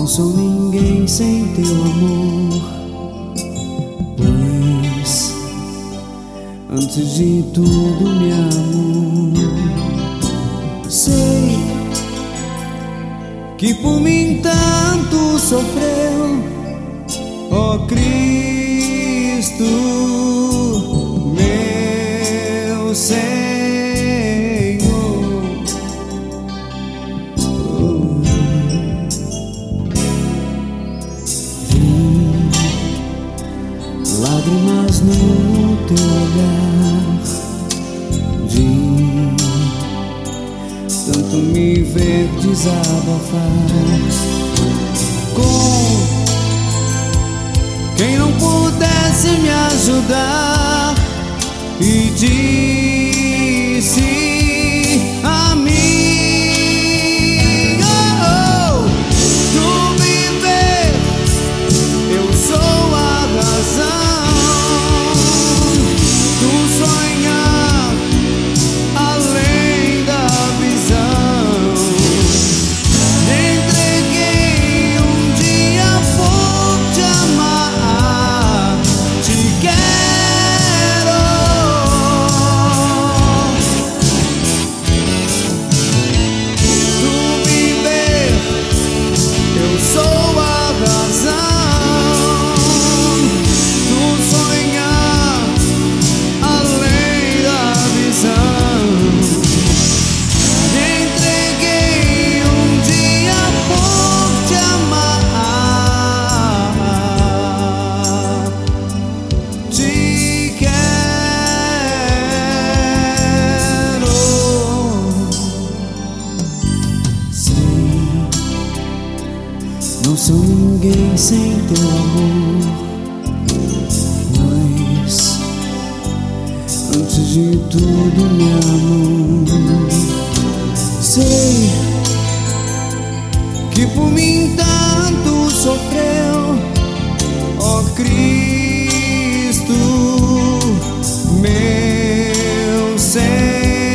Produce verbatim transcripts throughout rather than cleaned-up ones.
sou ninguém sem teu amor, pois antes de tudo me amou. Sei que por mim tanto sofreu, ó Cristo, meu Senhor. Oh. Vi lágrimas no teu olhar, de tanto me ver desabafar com quem não pudesse me ajudar, e disse a mim: oh, tu me vê, eu sou a razão, tu sonhar além da visão. Entreguei um dia por te amar, te quero. Tu me vê, eu sou a razão, tu sonhar além da visão. Entreguei um dia por te amar, te quero. Sei, não sou ninguém sem teu amor, pois antes de tudo me amou. Sei que por mim tanto sofreu, ó Cristo, meu Senhor.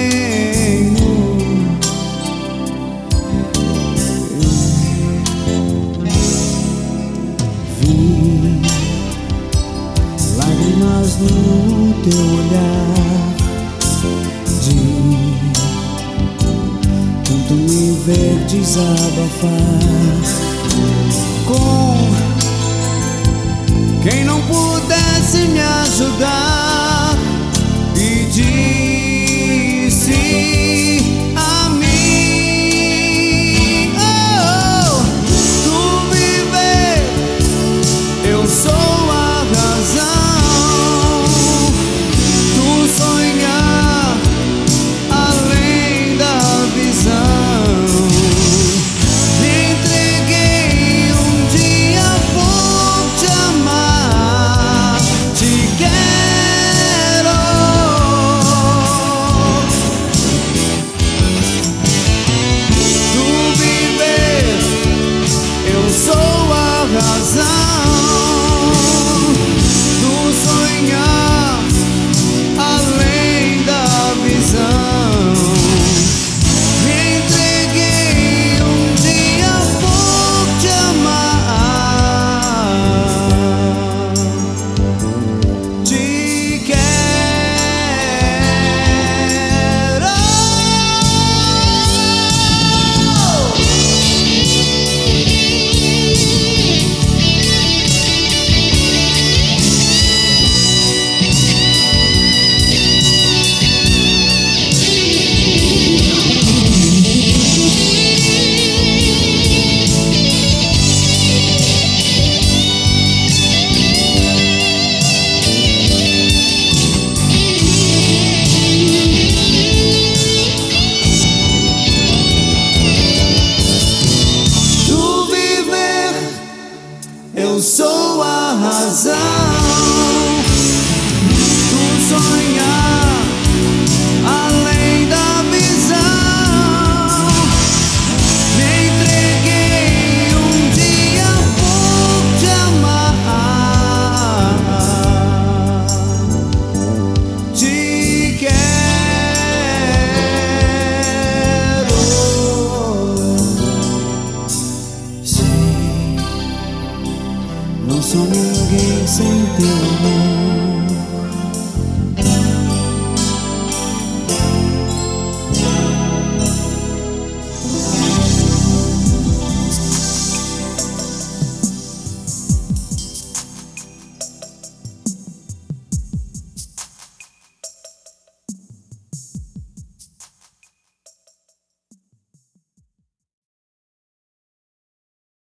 Vi lágrimas no teu olhar, de tanto me ver desabafar com quem não pudesse me ajudar, e disse a mim: oh, tu me vê, eu sou a razão, tu sonhar além da visão. Entreguei um dia por te amar, te quero. Tu me vê, eu sou a razão, tu sonhar além da visão. Entreguei um dia por te amar, te quero. Tu viver, eu sou a razão.